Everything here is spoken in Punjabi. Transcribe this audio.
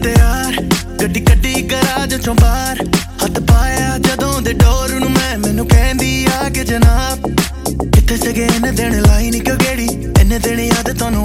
ਤਿਆਰ ਗੱਡੀ ਕੱਢੀ ਗਰਾਜ ਚੋਂ ਬਾਹਰ ਹੱਥ ਪਾਇਆ ਜਦੋਂ ਦੇ ਡੋਰ ਨੂੰ ਮੈਨੂੰ ਕਹਿੰਦੀ ਆ ਕਿ ਜਨਾਬ ਕਿੱਥੇ ਸੀਗੇ ਇੰਨੇ ਦਿਨ ਲਾਈ ਨੀ ਕਿਉਂ ਗੇੜੀ ਇੰਨੇ ਦਿਨ ਯਾਦ ਤੁਹਾਨੂੰ